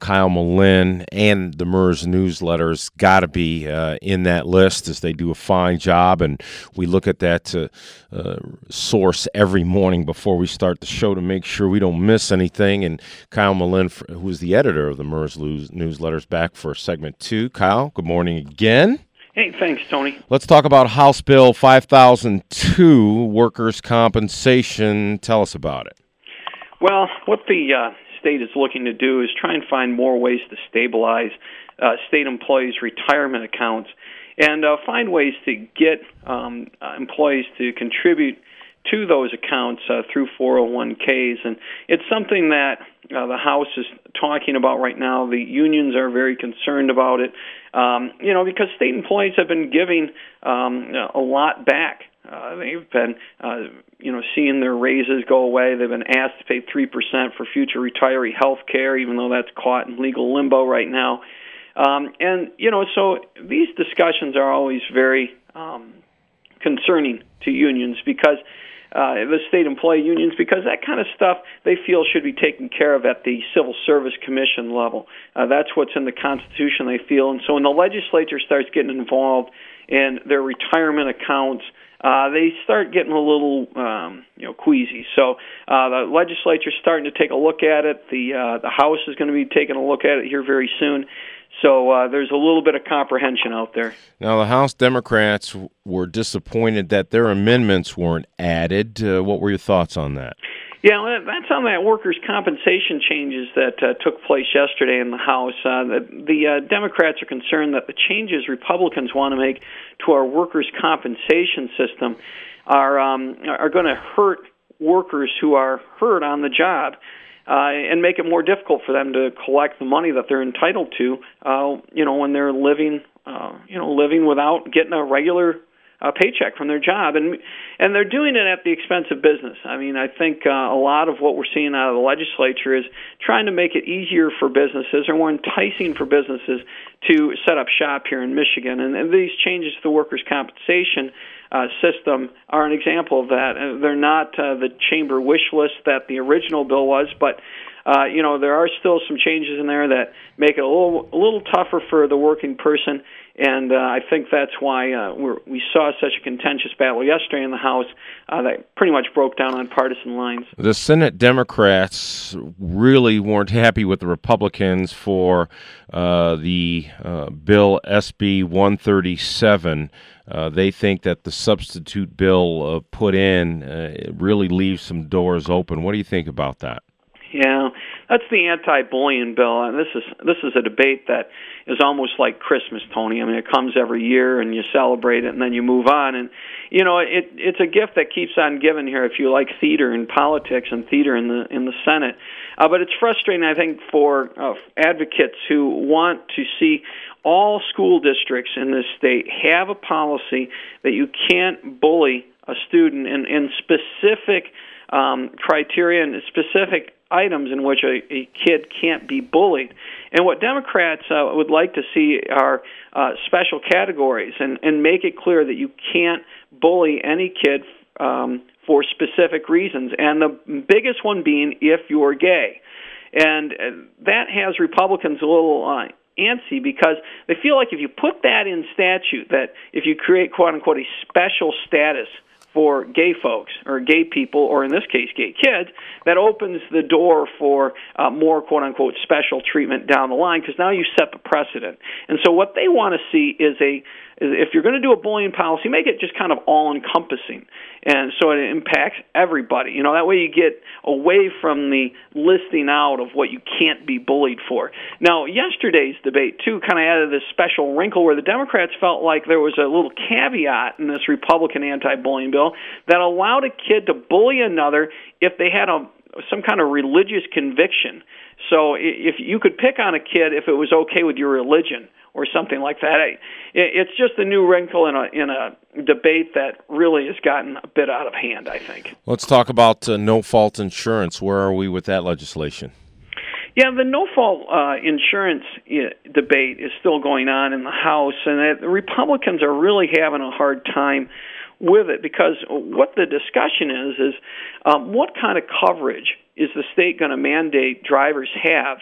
Kyle Malin and the MERS newsletters got to be in that list, as they do a fine job. And we look at that source every morning before we start the show to make sure we don't miss anything. And Kyle Malin, who is the editor of the MERS newsletters, back for segment 2. Kyle, good morning again. Hey, thanks, Tony. Let's talk about House Bill 5002, workers' compensation. Tell us about it. Well, what the state is looking to do is try and find more ways to stabilize state employees' retirement accounts and find ways to get employees to contribute to those accounts through 401ks. And it's something that the House is talking about right now. The unions are very concerned about it, because state employees have been giving a lot back. They've been, seeing their raises go away. They've been asked to pay 3% for future retiree health care, even though that's caught in legal limbo right now. So these discussions are always very concerning to unions because the state employee unions, because that kind of stuff they feel should be taken care of at the Civil Service Commission level. That's what's in the Constitution, they feel. And so when the legislature starts getting involved in their retirement accounts, they start getting a little, queasy. So the legislature's starting to take a look at it. The House is going to be taking a look at it here very soon. So there's a little bit of comprehension out there. Now, the House Democrats were disappointed that their amendments weren't added. What were your thoughts on that? Yeah, well, that's on that workers' compensation changes that took place yesterday in the House. The Democrats are concerned that the changes Republicans want to make to our workers' compensation system are going to hurt workers who are hurt on the job. And make it more difficult for them to collect the money that they're entitled to, when they're living without getting a regular paycheck from their job, and they're doing it at the expense of business. I mean, I think a lot of what we're seeing out of the legislature is trying to make it easier for businesses or more enticing for businesses to set up shop here in Michigan, and these changes to the workers' compensation system are an example of that. They're not the chamber wish list that the original bill was, but there are still some changes in there that make it a little tougher for the working person. And I think that's why we saw such a contentious battle yesterday in the House that pretty much broke down on partisan lines. The Senate Democrats really weren't happy with the Republicans for the bill SB 137. They think that the substitute bill put in really leaves some doors open. What do you think about that? Yeah, that's the anti-bullying bill, and this is a debate that is almost like Christmas, Tony. I mean, it comes every year, and you celebrate it, and then you move on. And it's a gift that keeps on giving here. If you like theater and politics and theater in the Senate, but it's frustrating, I think, for advocates who want to see all school districts in this state have a policy that you can't bully a student in specific criteria and specific items in which a kid can't be bullied. And what Democrats would like to see are special categories and make it clear that you can't bully any kid for specific reasons, and the biggest one being if you're gay. And that has Republicans a little antsy because they feel like if you put that in statute, that if you create, quote-unquote, a special status for gay folks or gay people, or in this case, gay kids, that opens the door for more, quote-unquote, special treatment down the line, because now you set the precedent. And so what they want to see is if you're going to do a bullying policy, make it just kind of all-encompassing, and so it impacts everybody. That way you get away from the listing out of what you can't be bullied for. Now, yesterday's debate, too, kind of added this special wrinkle where the Democrats felt like there was a little caveat in this Republican anti-bullying bill that allowed a kid to bully another if they had some kind of religious conviction. So if you could pick on a kid if it was okay with your religion or something like that. It's just a new wrinkle in a debate that really has gotten a bit out of hand, I think. Let's talk about no-fault insurance. Where are we with that legislation? Yeah, the no-fault insurance debate is still going on in the House, and the Republicans are really having a hard time with it because what the discussion is what kind of coverage is the state going to mandate drivers have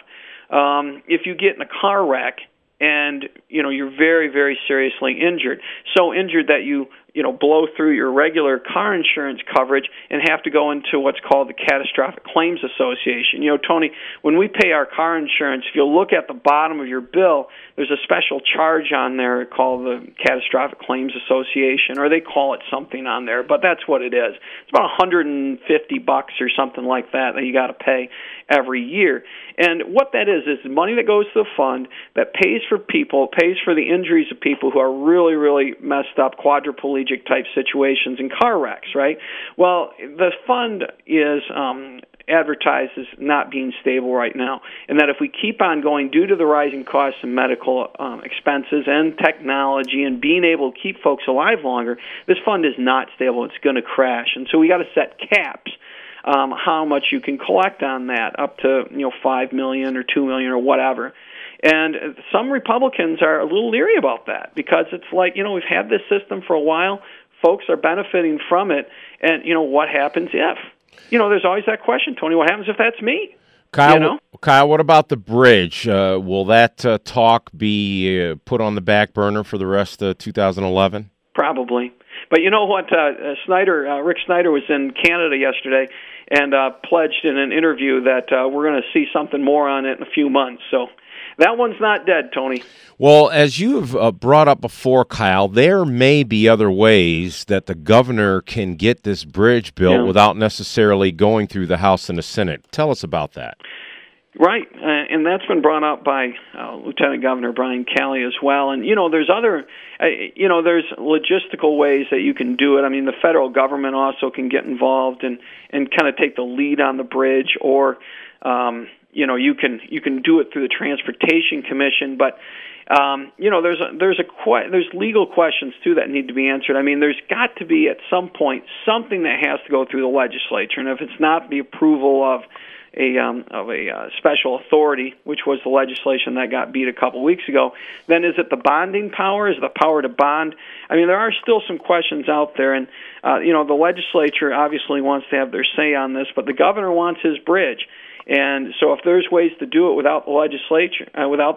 if you get in a car wreck and you're very, very seriously injured, so injured that you blow through your regular car insurance coverage and have to go into what's called the Catastrophic Claims Association. Tony, when we pay our car insurance, if you look at the bottom of your bill, there's a special charge on there called the Catastrophic Claims Association, or they call it something on there, but that's what it is. It's about $150 or something like that you got to pay every year. And what that is money that goes to the fund that pays for the injuries of people who are really, really messed up, quadriplegic type situations in car wrecks, right? Well, the fund is advertised as not being stable right now, and that if we keep on going due to the rising costs of medical expenses and technology and being able to keep folks alive longer, this fund is not stable. It's going to crash. And so we got to set caps. How much you can collect on that, up to $5 million or $2 million or whatever. And some Republicans are a little leery about that because it's like, we've had this system for a while, folks are benefiting from it, and what happens if? There's always that question, Tony, what happens if that's me? Kyle, what about the bridge? Will that talk be put on the back burner for the rest of 2011? Probably. But you know what, Rick Snyder was in Canada yesterday and pledged in an interview that we're going to see something more on it in a few months. So that one's not dead, Tony. Well, as you've brought up before, Kyle, there may be other ways that the governor can get this bridge built without necessarily going through the House and the Senate. Tell us about that. Right, and that's been brought up by Lieutenant Governor Brian Kelly as well. And there's other, there's logistical ways that you can do it. I mean, the federal government also can get involved and kind of take the lead on the bridge, or you can do it through the Transportation Commission. But there's legal questions too that need to be answered. I mean, there's got to be at some point something that has to go through the legislature, and if it's not the approval of a special authority, which was the legislation that got beat a couple weeks ago, then is it the bonding power? Is it the power to bond? I mean, there are still some questions out there, and the legislature obviously wants to have their say on this, but the governor wants his bridge. And so if there's ways to do it without the legislature,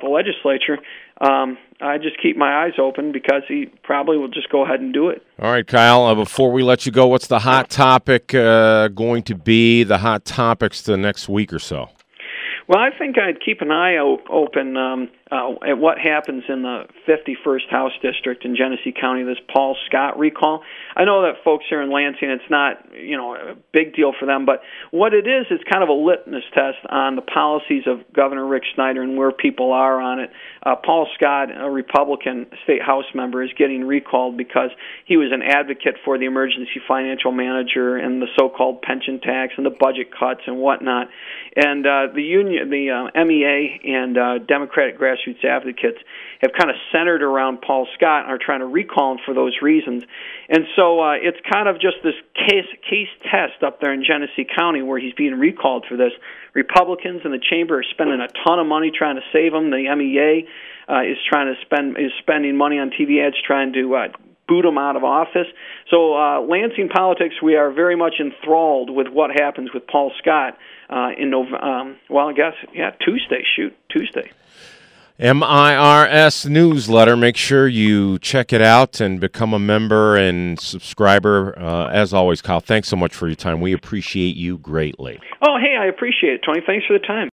I just keep my eyes open because he probably will just go ahead and do it. All right, Kyle, before we let you go, what's the hot topic going to be, the hot topics the next week or so? Well, I think I'd keep an eye open at what happens in the 51st House District in Genesee County, this Paul Scott recall. I know that folks here in Lansing, it's not a big deal for them, but what it is kind of a litmus test on the policies of Governor Rick Snyder and where people are on it. Paul Scott, a Republican state House member, is getting recalled because he was an advocate for the emergency financial manager and the so-called pension tax and the budget cuts and whatnot. And the MEA and Democratic grassroots advocates have kind of centered around Paul Scott and are trying to recall him for those reasons. And so it's kind of just this case test up there in Genesee County where he's being recalled for this. Republicans in the chamber are spending a ton of money trying to save him. The MEA is spending money on TV ads trying to boot him out of office. So Lansing politics, we are very much enthralled with what happens with Paul Scott in November. Tuesday. MIRS newsletter. Make sure you check it out and become a member and subscriber. As always, Kyle, thanks so much for your time. We appreciate you greatly. Oh, hey, I appreciate it, Tony. Thanks for the time.